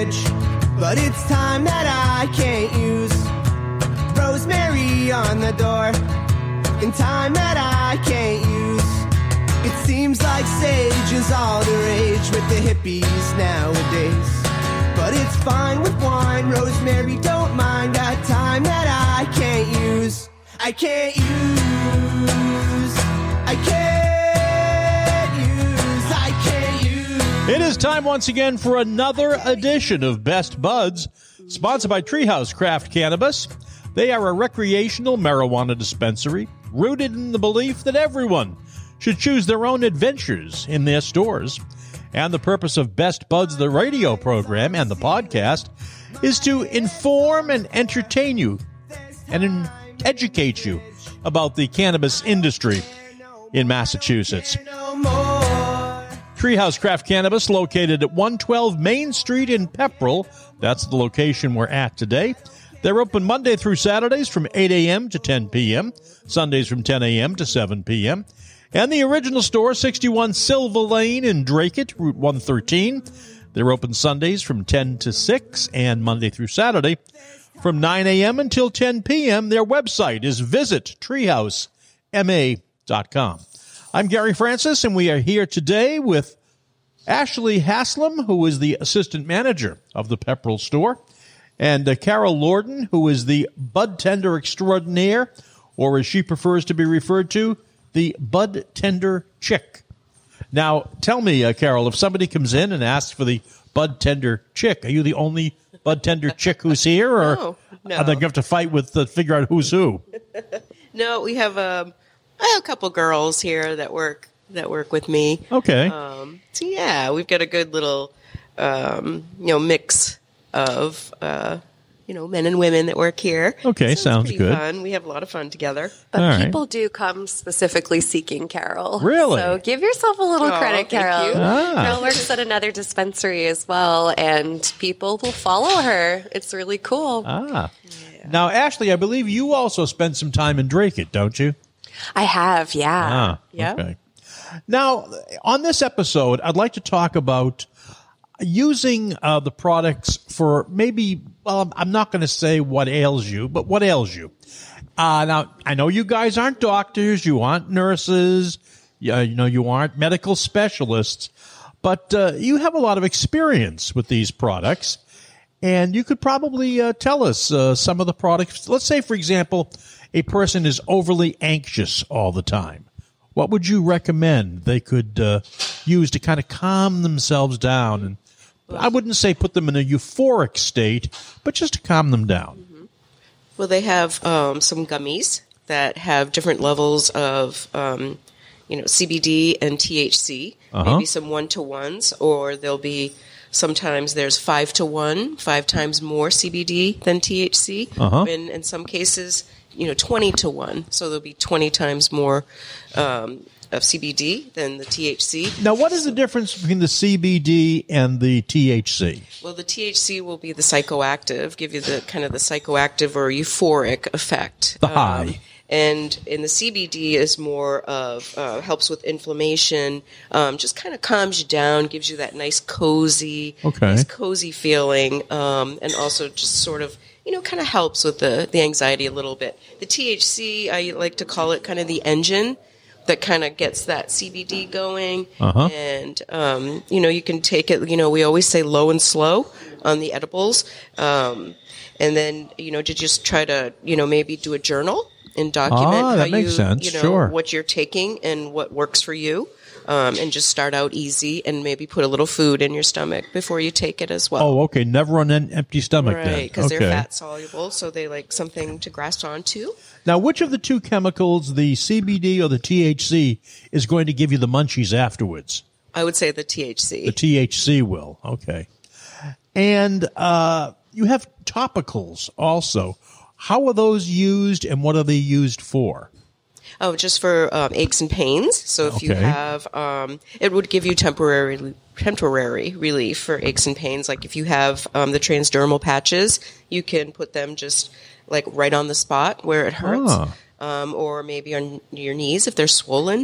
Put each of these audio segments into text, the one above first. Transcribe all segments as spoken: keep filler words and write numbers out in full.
fridge, but it's time that I can't use. Rosemary on the door, in time that I can't use. It seems like sage is all the rage with the hippies nowadays. But it's fine with wine, Rosemary, don't mind. Got time that I can't use. I can't use. I can't use. I can't use. It is time once again for another edition of Best Buds, sponsored by Treehouse Craft Cannabis. They are a recreational marijuana dispensary rooted in the belief that everyone should choose their own adventures in their stores. And the purpose of Best Buds, the radio program and the podcast, is to inform and entertain you and in- educate you about the cannabis industry in Massachusetts. Treehouse Craft Cannabis, located at one twelve Main Street in Pepperell. That's the location we're at today. They're open Monday through Saturdays from eight a.m. to ten p.m., Sundays from ten a.m. to seven p.m., and the original store, sixty-one Silver Lane in Dracut, Route one thirteen. They're open Sundays from ten to six and Monday through Saturday from nine a.m. until ten p.m. Their website is visit treehouse m a dot com. I'm Gary Francis, and we are here today with Ashley Haslam, who is the assistant manager of the Pepperell store, and uh, Carol Lorden, who is the bud tender extraordinaire, or as she prefers to be referred to, the bud tender chick. Now, tell me, uh, Carol, if somebody comes in and asks for the bud tender chick, are you the only bud tender chick who's here, or no, no. are they going to have to fight with uh, figure out who's who? No, we have um, I have a couple girls here that work that work with me. Okay. Um, so yeah, we've got a good little um, you know mix of uh, you know men and women that work here. Okay, so sounds it's good. Fun. We have a lot of fun together. But All people right. do come specifically seeking Carol. Really? So give yourself a little Oh, credit, thank Carol. you. Ah. Carol works at another dispensary as well, and people will follow her. It's really cool. Ah. Now, Ashley, I believe you also spent some time in Dracut, don't you? I have, yeah. Ah, yeah. okay. Now, on this episode, I'd like to talk about using uh, the products for maybe, well, I'm not going to say what ails you, but what ails you. Uh, now, I know you guys aren't doctors, you aren't nurses, you, you know, you aren't medical specialists, but uh, you have a lot of experience with these products, and you could probably uh, tell us uh, some of the products. Let's say, for example, a person is overly anxious all the time. What would you recommend they could uh, use to kind of calm themselves down? And I wouldn't say put them in a euphoric state, but just to calm them down. Mm-hmm. Well, they have um, some gummies that have different levels of um, you know C B D and T H C. Uh-huh. Maybe some one to ones, or there'll be sometimes there's five to one, five times more C B D than T H C. Uh-huh. And in some cases, you know, twenty to one. So there'll be twenty times more um, of C B D than the T H C. Now, what is the difference between the C B D and the T H C? Well, the T H C will be the psychoactive, give you the kind of the psychoactive or euphoric effect. The high. Um, and in the C B D is more of, uh, helps with inflammation, um, just kind of calms you down, gives you that nice cozy, Okay. nice cozy feeling, um, and also just sort of, you know, kind of helps with the, the anxiety a little bit. The T H C, I like to call it kind of the engine that kind of gets that C B D going. Uh-huh. And, um, you know, you can take it, you know, we always say low and slow on the edibles. Um, and then, you know, to just try to, you know, maybe do a journal and document Ah, that how makes you, sense. you know, Sure. what you're taking and what works for you. Um, and just start out easy and maybe put a little food in your stomach before you take it as well. Oh, okay. Never on an empty stomach then. Right, because okay. they're fat soluble, so they like something to grasp onto. Now, which of the two chemicals, the C B D or the T H C, is going to give you the munchies afterwards? I would say the T H C. The T H C will. Okay. And uh, you have topicals also. How are those used, and what are they used for? Oh, just for um, aches and pains. So if you Okay. have, um, it would give you temporary temporary relief for aches and pains. Like if you have um, the transdermal patches, you can put them just like right on the spot where it hurts, Ah. um, or maybe on your knees if they're swollen.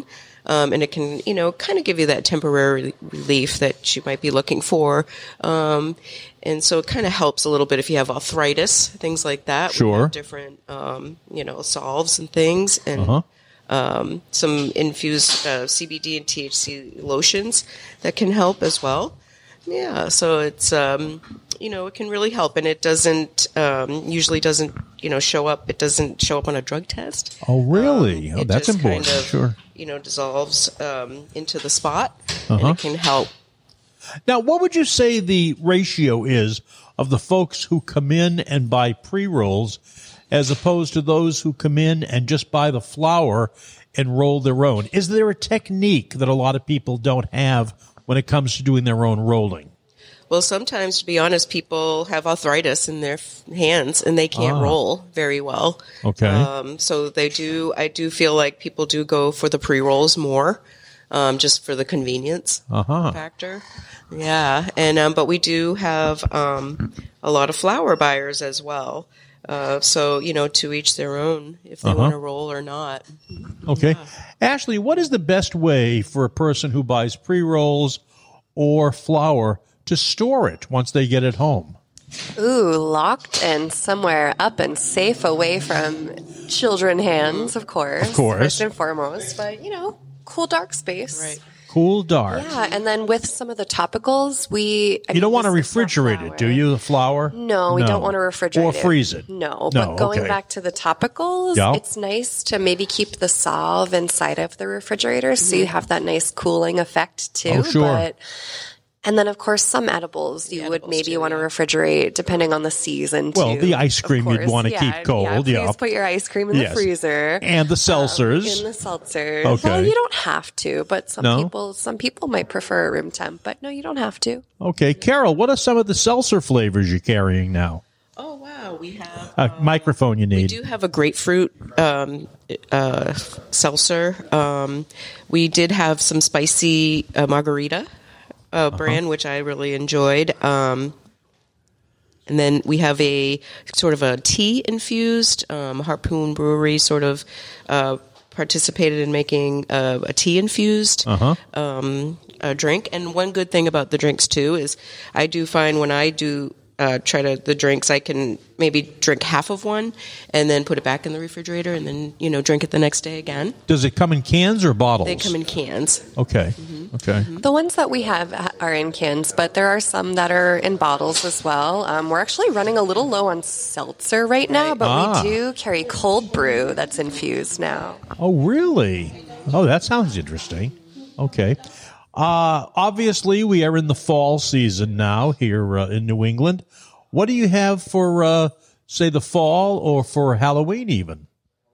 Um, and it can, you know, kind of give you that temporary relief that you might be looking for. Um, and so it kind of helps a little bit if you have arthritis, things like that. We Sure. have different, um, you know, salves and things, and Uh-huh. um, some infused uh, C B D and T H C lotions that can help as well. Yeah, so it's, um, you know, it can really help, and it doesn't, um, usually doesn't, you know, show up, it doesn't show up on a drug test. Oh, really? Um, oh, it that's just important. Kind of, Sure. You know, dissolves um, into the spot, Uh-huh. and it can help. Now, what would you say the ratio is of the folks who come in and buy pre-rolls as opposed to those who come in and just buy the flour and roll their own? Is there a technique that a lot of people don't have when it comes to doing their own rolling? Well, sometimes, to be honest, people have arthritis in their f- hands and they can't Ah. roll very well. Okay. Um, so they do, I do feel like people do go for the pre-rolls more, um, just for the convenience Uh-huh. factor. Yeah. And, um, but we do have, um, a lot of flour buyers as well. Uh, so, you know, to each their own if they Uh-huh. want to roll or not. Okay. Ashley, what is the best way for a person who buys pre-rolls or flour to store it once they get it home? Ooh, locked and somewhere up and safe away from children hands, of course. Of course. First and foremost. But, you know, cool dark space. Right. Cool, dark. Yeah, and then with some of the topicals, we... I You mean, don't want to this is not refrigerate it, do flour. you, the flour? No, we don't want to refrigerate Or it. freeze it? No, No, but going okay. back to the topicals, Yeah. it's nice to maybe keep the salve inside of the refrigerator so you have that nice cooling effect too. Oh, sure. But, and then, of course, some edibles you would edibles maybe too, want to yeah. refrigerate depending on the season Well, too, the ice of cream you'd course. wanna Yeah, keep cold, Yeah, please yeah. put your ice cream in Yes. the freezer. And the seltzers. In the seltzers. Okay. Well, you don't have to, but some No? people some people might prefer room temp, but no, you don't have to. Okay. Carol, what are some of the seltzer flavors you're carrying now? Oh, wow. We have. A microphone you We need. do have a grapefruit um, uh, seltzer. Um, we did have some spicy uh, margarita uh, brand, which I really enjoyed. Um, and then we have a sort of a tea infused. Um, Harpoon Brewery sort of uh, participated in making uh, a tea infused Uh-huh. um, a drink. And one good thing about the drinks too is I do find when I do uh, try to the drinks, I can maybe drink half of one and then put it back in the refrigerator and then you know drink it the next day again. Does it come in cans or bottles? They come in cans. Okay. Okay. The ones that we have are in cans, but there are some that are in bottles as well. Um, we're actually running a little low on seltzer right now, but Ah. we do carry cold brew that's infused now. Oh, really? Oh, that sounds interesting. Okay. Uh, obviously, we are in the fall season now here uh, in New England. What do you have for, uh, say, the fall or for Halloween even?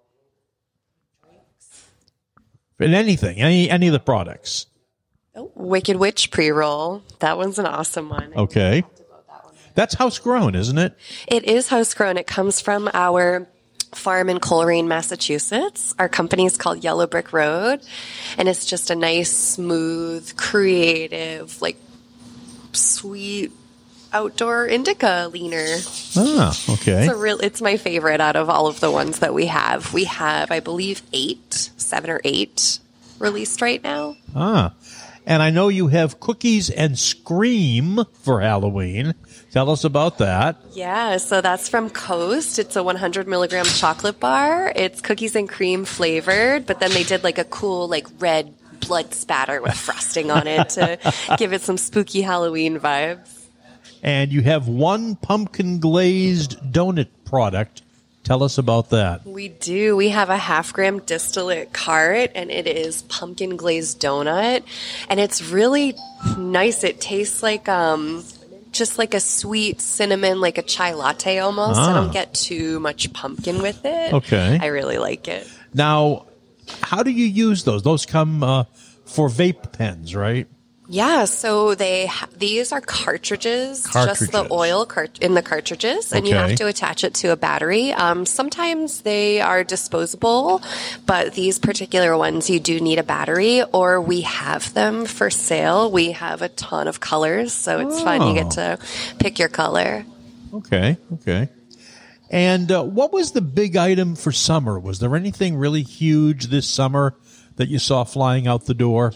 In anything, any any of the products. Wicked Witch pre-roll. That one's an awesome one. Okay. That's house grown, isn't it? It is house grown. It comes from our farm in Coleraine, Massachusetts. Our company is called Yellow Brick Road, and it's just a nice, smooth, creative, like sweet outdoor indica leaner. Ah, okay. It's a real. It's my favorite out of all of the ones that we have. We have, I believe, eight, seven or eight released right now. Ah. And I know you have cookies and Scream for Halloween. Tell us about that. Yeah, so that's from Coast. It's a one hundred milligram chocolate bar. It's cookies and cream flavored, but then they did like a cool, like red blood spatter with frosting on it to give it some spooky Halloween vibes. And you have one pumpkin glazed donut product. Tell us about that. We do. We have a half gram distillate cart, and it is pumpkin glazed donut, and it's really nice. It tastes like um, just like a sweet cinnamon, like a chai latte almost. I Ah. don't get too much pumpkin with it. Okay. I really like it. Now, how do you use those? Those come uh, for vape pens, right? Yeah, so they ha- these are cartridges, just Cartridges. the oil cart- in the cartridges, and you Okay. have to attach it to a battery. Um, sometimes they are disposable, but these particular ones you do need a battery, or we have them for sale. We have a ton of colors, so it's fun. You get to pick your color. Okay, okay. And uh, what was the big item for summer? Was there anything really huge this summer that you saw flying out the door?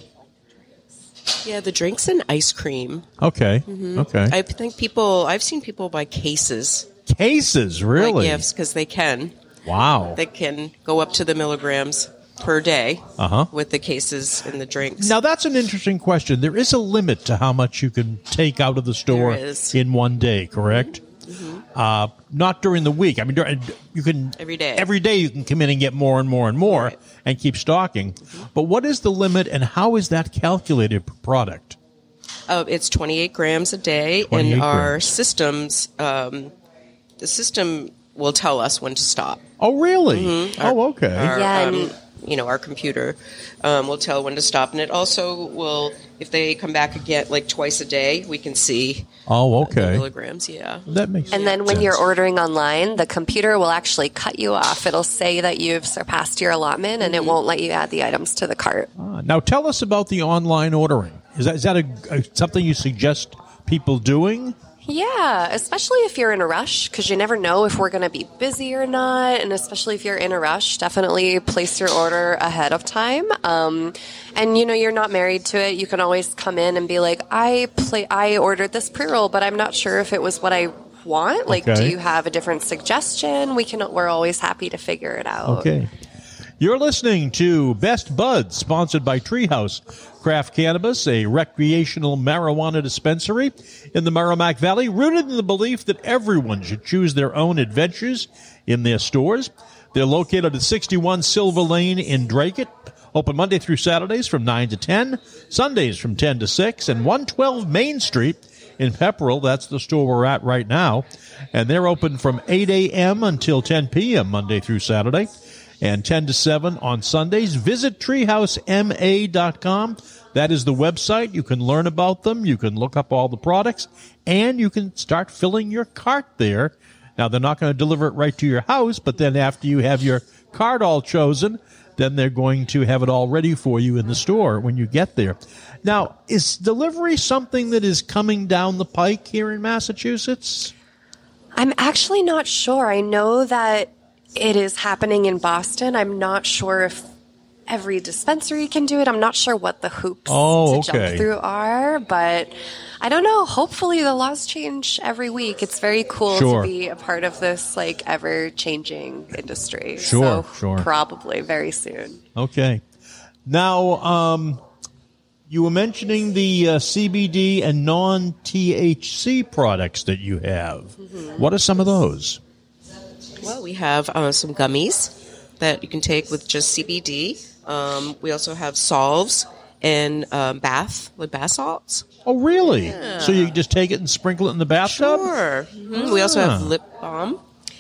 Yeah, the drinks and ice cream. Okay. Okay. I think people, I've seen people buy cases. Cases, really? Like gifts, because they can. Wow. They can go up to the milligrams per day Uh-huh. with the cases and the drinks. Now, that's an interesting question. There is a limit to how much you can take out of the store There is. in one day, correct? Mm-hmm. Uh, not during the week. I mean, dur- you can Every day. Every day you can come in and get more and more and more Right. and keep stocking. But what is the limit, and how is that calculated per product? Uh, it's twenty-eight grams a day, twenty-eight and our grams. systems, um, the system will tell us when to stop. Oh, really? Oh, okay. Our, Yeah, um, and- you know, our computer um, will tell when to stop, and it also will, if they come back again, like twice a day, we can see oh, the okay. milligrams. Yeah. That makes And then when sense. you're ordering online, the computer will actually cut you off. It'll say that you've surpassed your allotment, and it won't let you add the items to the cart. Ah, now, tell us about the online ordering. Is that is that a, a something you suggest people doing? Yeah, especially if you're in a rush, because you never know if we're going to be busy or not. And especially if you're in a rush, definitely place your order ahead of time. Um, and, you know, you're not married to it. You can always come in and be like, I play, I ordered this pre-roll, but I'm not sure if it was what I want. Like, Okay. do you have a different suggestion? We can, we're always happy to figure it out. Okay. You're listening to Best Buds, sponsored by Treehouse Craft Cannabis, a recreational marijuana dispensary in the Merrimack Valley, rooted in the belief that everyone should choose their own adventures in their stores. They're located at sixty-one Silver Lane in Dracut, open Monday through Saturdays from nine to ten, Sundays from ten to six, and one twelve Main Street in Pepperell. That's the store we're at right now. And they're open from eight a.m. until ten p.m. Monday through Saturday, and ten to seven on Sundays. Visit treehouse m a dot com. That is the website. You can learn about them. You can look up all the products, and you can start filling your cart there. Now, they're not going to deliver it right to your house, but then after you have your cart all chosen, then they're going to have it all ready for you in the store when you get there. Now, is delivery something that is coming down the pike here in Massachusetts? I'm actually not sure. I know that it is happening in Boston. I'm not sure if every dispensary can do it. I'm not sure what the hoops Oh, to okay. jump through are, but I don't know. Hopefully the laws change every week. It's very cool Sure. to be a part of this like ever changing industry. Sure, so sure. Probably very soon. Okay. Now, um, you were mentioning the uh, C B D and non-T H C products that you have. Mm-hmm. What are some of those? Well, we have uh, some gummies that you can take with just C B D. Um, we also have solves and um, bath, like bath salts. Oh, really? So you just take it and sprinkle it in the bathtub? Sure. Mhm. We also have Ah. lip balm.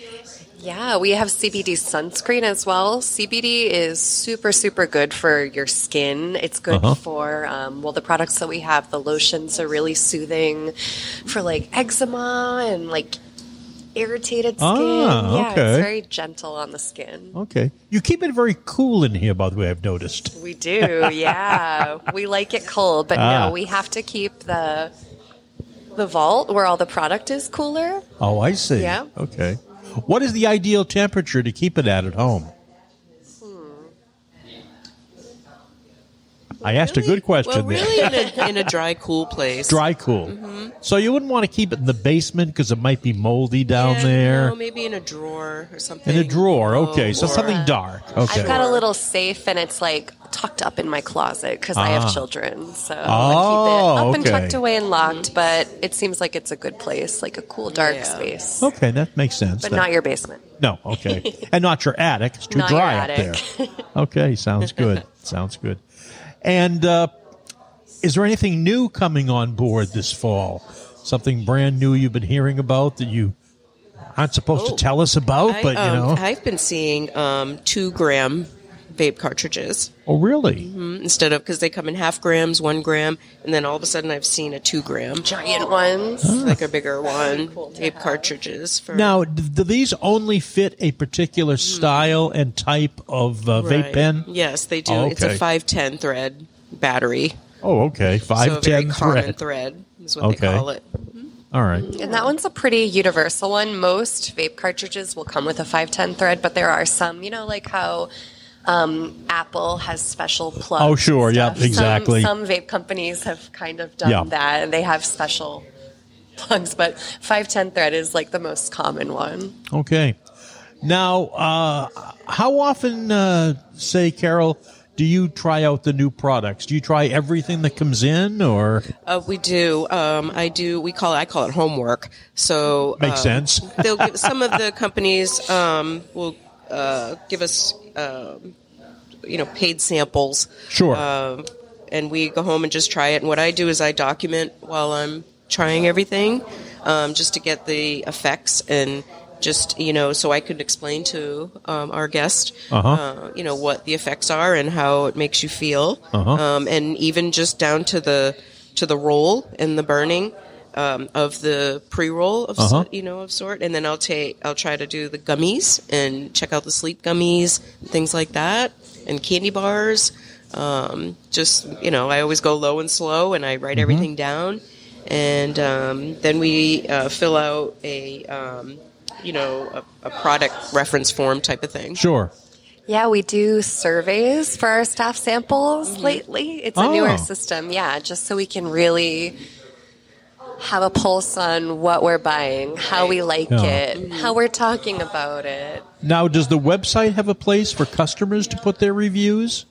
Yeah, we have C B D sunscreen as well. C B D is super, super good for your skin. It's good Uh-huh. for, um, well, the products that we have, the lotions are really soothing for like eczema and like irritated skin. Ah, yeah, okay. it's very gentle on the skin. Okay. You keep it very cool in here, by the way, I've noticed. We do, yeah. We like it cold, but Ah. no, we have to keep the the vault where all the product is cooler. Oh, I see. Yeah. Okay. What is the ideal temperature to keep it at at home? I asked a good question Well, there. really in a, in a dry, cool place. Dry cool. Mm-hmm. So you wouldn't want to keep it in the basement because it might be moldy down Yeah, there. No, maybe in a drawer or something. In a drawer, okay. Oh, So or- something dark. Okay. I've got a little safe, and it's like tucked up in my closet because I Ah. have children. So Oh, I keep it up and okay. tucked away and locked. But it seems like it's a good place, like a cool, dark Yeah. space. Okay, that makes sense. But then. not your basement. No, okay. And not your attic. It's too Not your dry up attic. there. Okay, sounds good. Sounds good. And uh, is there anything new coming on board this fall? Something brand new you've been hearing about that you aren't supposed Oh. to tell us about, I, but you um, know. I've been seeing um, two gram vape cartridges Oh, really? mm, instead of, because they come in half grams, one gram, and then all of a sudden I've seen a two gram, Giant ones. like a bigger one, vape cartridges for Now, d- do these only fit a particular style and type of uh, vape Right. pen? Yes, they do. Oh, It's a okay. five ten thread battery. Oh, okay. so a five very ten common thread. thread is what Okay. they call it. All right. And that one's a pretty universal one. Most vape cartridges will come with a five ten thread, but there are some, you know, like how Um, Apple has special plugs. Oh, sure. and Yep, stuff. exactly. Some, some vape companies have kind of done Yeah. that, and they have special plugs, but five ten thread is like the most common one. Okay. Now, uh, how often, uh, say, Carol, do you try out the new products? Do you try everything that comes in, or Uh, we do. Um, I do. We call it. I call it homework. So Makes um, sense. They'll give, some of the companies um, will uh, give us, um, you know, paid samples. Sure. Um, and we go home and just try it. And what I do is I document while I'm trying everything, um, just to get the effects and. Just, you know, so I could explain to um, our guest, Uh-huh. uh, you know, what the effects are and how it makes you feel, Uh-huh. um, and even just down to the to the roll and the burning um, of the pre-roll of Uh-huh. so, you know of sort, and then I'll take I'll try to do the gummies and check out the sleep gummies, things like that, and candy bars. Um, just you know, I always go low and slow, and I write Mm-hmm. everything down, and um, then we uh, fill out a. Um, you know, a, a product reference form type of thing. sure? Yeah, we do surveys for our staff samples lately. It's a Oh. newer system, yeah, just so we can really have a pulse on what we're buying, how we like Yeah. it, how we're talking about it. Now, does the website have a place for customers to put their reviews?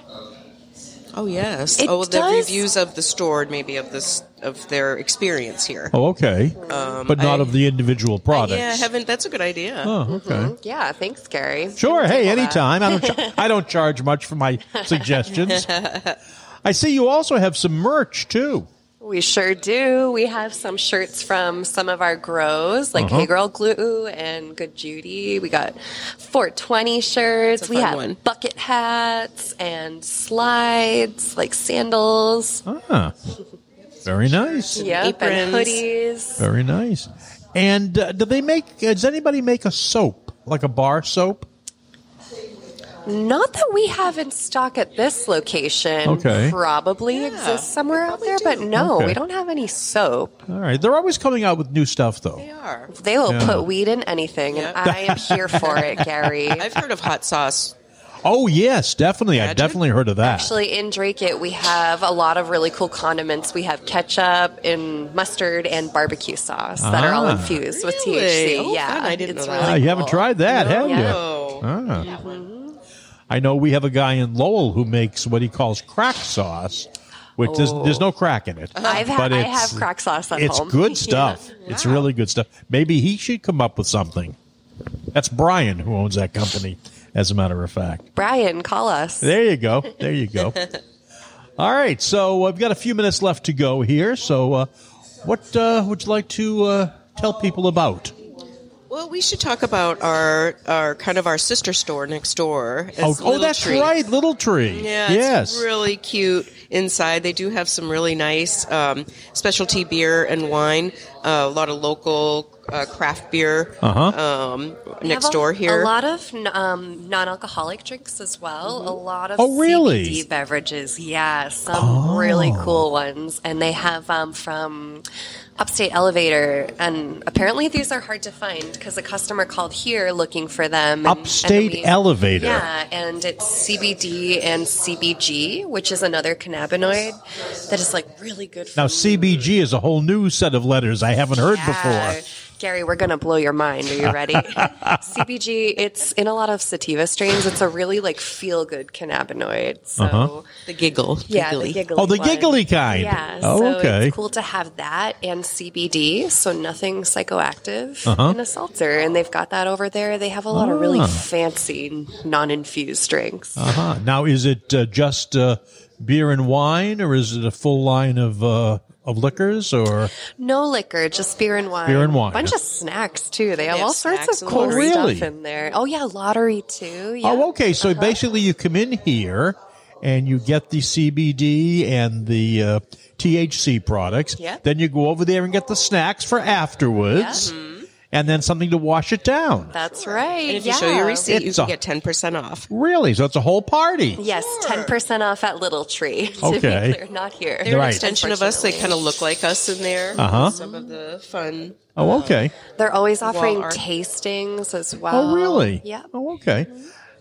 Oh yes. It oh, the does. reviews of the store, maybe of this of their experience here. Oh, okay. but not I- of the individual products. Yeah, I haven't. That's a good idea. Oh, okay. Yeah, thanks, Gary. Sure. Hey, Table that. anytime. I don't. Ch- I don't charge much for my suggestions. I see you also have some merch too. We sure do. We have some shirts from some of our grows, like Uh-huh. Hey Girl Glue and Good Judy. We got four twenty shirts. It's a We fun have one. bucket hats and slides, like sandals. Ah, very nice. Yep, aprons. and hoodies. Very nice. And uh, do they make? Uh, does anybody make a soap, like a bar soap? Not that we have in stock at this location. Okay. Probably Yeah, exists somewhere out probably there, but do. no, Okay. we don't have any soap. All right. They're always coming out with new stuff, though. They are. They will Yeah. put weed in anything, and Yeah. I am here for it, Gary. I've heard of hot sauce. Oh yes, definitely. I've Imagine. definitely heard of that. Actually, in Drake It, we have a lot of really cool condiments. We have ketchup and mustard and barbecue sauce that are all Ah. infused with Really? T H C. Oh, yeah, fun. I didn't it's know that. really Ah, you haven't cool. tried that, have you? No. Ah. I know we have a guy in Lowell who makes what he calls crack sauce, which there's, there's no crack in it. I've had, but I it's- have crack sauce at It's home. good stuff. It's really good stuff. Maybe he should come up with something. That's Brian who owns that company, as a matter of fact. Brian, call us. There you go. There you go. All right. So I've got a few minutes left to go here. So uh, what uh, would you like to uh, tell people about? Well, we should talk about our our kind of our sister store next door. It's Oh, oh, Little that's Tree. right. Little Tree. Yeah, Yes. it's really cute inside. They do have some really nice um, specialty beer and wine. Uh, a lot of local uh, craft beer Uh-huh. um, We next have a- door here. A lot of n- um, non-alcoholic drinks as well. A lot of Oh, really? C B D beverages. Yeah, some really cool ones. And they have um, from Upstate Elevator. And apparently these are hard to find because a customer called here looking for them. And, Upstate and we- Elevator. Yeah, and it's C B D and C B G, which is another cannabinoid that is like really good for Now, C B G is a whole new set of letters I haven't heard yeah. before. Gary, we're going to blow your mind. Are you ready? C B G, it's in a lot of sativa strains. It's a really like feel good cannabinoid. So, Uh-huh. the giggle. yeah, giggly. the giggly Oh, the one. giggly kind. Yeah. Oh, so okay. it's cool to have that and C B D, so nothing psychoactive Uh-huh. in a seltzer. And they've got that over there. They have a lot of really Ah. fancy non-infused drinks. Uh-huh. Now, is it uh, just uh, beer and wine, or is it a full line of uh, of liquors? Or No liquor, just beer and wine. Beer and wine. Bunch of snacks too. They have have all sorts snacks of and cool lottery. Oh, really? stuff in there. Oh yeah, lottery too. Yeah. oh, okay. So basically, you come in here and you get the C B D and the uh, T H C products. Yeah. Then you go over there and get the snacks for afterwards, and then something to wash it down. That's right. And if you yeah. show your receipt, you It's can a- get ten percent off. Really? So it's a whole party. Yes, ten percent off at Little Tree. To Okay. be clear, not here. They're Right. an extension of us. They kind of look like us in there. Uh-huh. Some of the fun. Oh, okay. They're always offering art. tastings as well. Oh, really? Yeah. Oh, okay.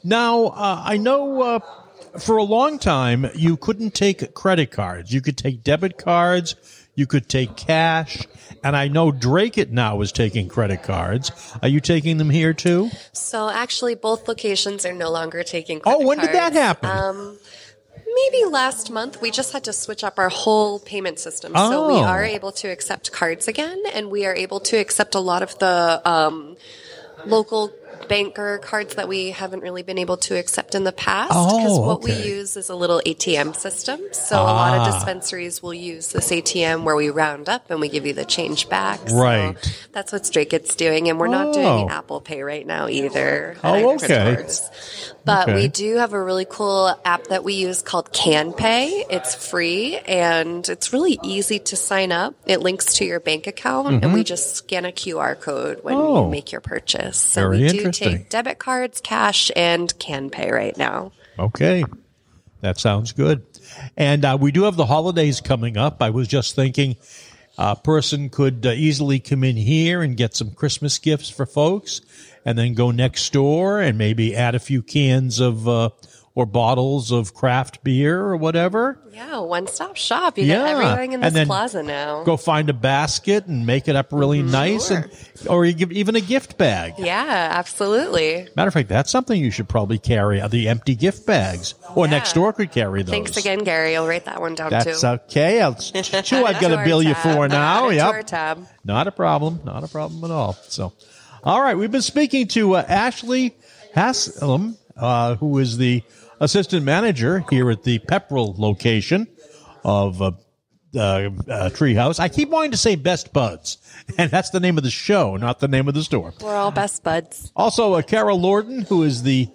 Now, uh, I know uh, for a long time you couldn't take credit cards. You could take debit cards. You could take cash. And I know Drake It now is taking credit cards. Are you taking them here too? So actually, both locations are no longer taking credit cards. Oh, when did that happen? Um, maybe last month. We just had to switch up our whole payment system. Oh. So we are able to accept cards again, and we are able to accept a lot of the um, local banker cards that we haven't really been able to accept in the past, because Oh, what okay. we use is a little A T M system. So a lot Ah. of dispensaries will use this A T M where we round up and we give you the change back. So Right. that's what Drake It's doing, and we're not Oh. doing Apple Pay right now either. Oh, at either okay. stores. But Okay. we do have a really cool app that we use called CanPay. It's free and it's really easy to sign up. It links to your bank account, and we just scan a Q R code when Mm-hmm. Oh. you make your purchase. So Very we do interesting. take debit cards, cash, and CanPay right now. Okay. That sounds good. And uh, we do have the holidays coming up. I was just thinking a person could uh, easily come in here and get some Christmas gifts for folks, and then go next door and maybe add a few cans of uh, or bottles of craft beer or whatever. Yeah, one-stop shop. You Yeah. get everything in And this then plaza now. Go find a basket and make it up really nice, Sure. and or you give even a gift bag. Yeah, absolutely. Matter of fact, that's something you should probably carry, uh, the empty gift bags. Or Yeah. next door could carry those. Thanks again, Gary. I'll write that one down That's too. okay. I'll, two I've got To to our bill you tab. for now. Add it to Yep. our tab. Not a problem. Not a problem at all. So, all right. We've been speaking to uh, Ashley Haslam, uh, who is the assistant manager here at the Pepperell location of uh, uh, uh, Treehouse. I keep wanting to say Best Buds, and that's the name of the show, not the name of the store. We're all best buds. Also, uh, Carol Lorden, who is the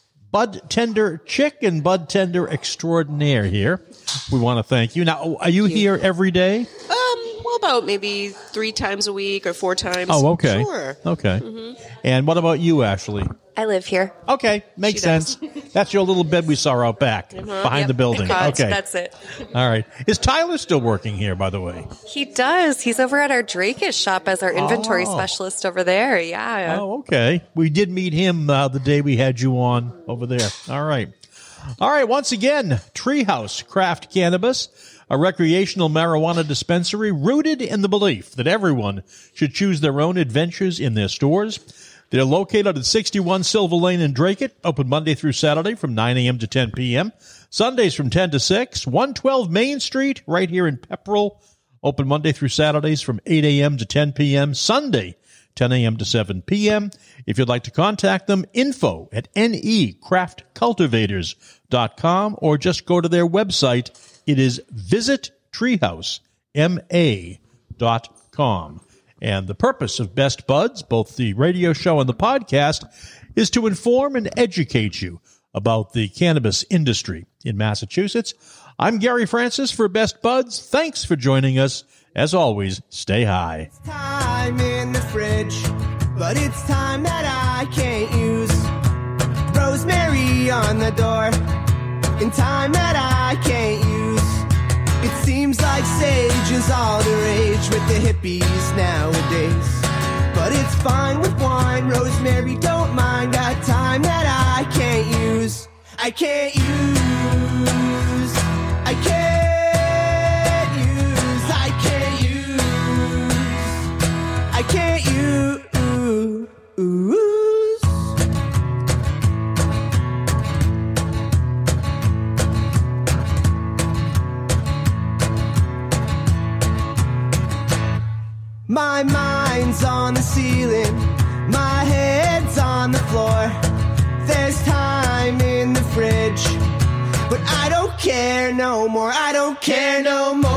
bud tender chick and bud tender extraordinaire here. We want to thank you. Now, are you here every day? Um, well, about maybe three times a week or four times. Oh, okay. Sure. Okay. And what about you, Ashley? I live here. Okay, makes She does. sense. That's your little bed we saw out back behind Yep. the building. That's- Okay. That's it. All right. Is Tyler still working here, by the way? He does. He's over at our Drake-ish shop as our inventory Oh. specialist over there. Yeah. Oh, okay. We did meet him uh, the day we had you on over there. All right. All right. Once again, Treehouse Craft Cannabis, a recreational marijuana dispensary rooted in the belief that everyone should choose their own adventures in their stores. They're located at sixty-one Silver Lane in Drake It, open Monday through Saturday from nine a.m. to ten p.m., Sundays from ten to six, one twelve Main Street right here in Pepperell, open Monday through Saturdays from eight a.m. to ten p.m., Sunday ten a.m. to seven p.m. If you'd like to contact them, info at n e craft cultivators dot com, or just go to their website. It is visit treehouse m a dot com. And the purpose of Best Buds, both the radio show and the podcast, is to inform and educate you about the cannabis industry in Massachusetts. I'm Gary Francis for Best Buds. Thanks for joining us. As always, stay high. Time in the fridge, but it's time that I can't use. Rosemary on the door, in time that I can't use. It seems like sage is all the rage with the hippies nowadays. But it's fine with wine, rosemary don't mind. Got time that I can't use. I can't use. I can't use. I can't use. I can't use. My mind's on the ceiling, my head's on the floor. There's time in the fridge, but I don't care no more. I don't care no more.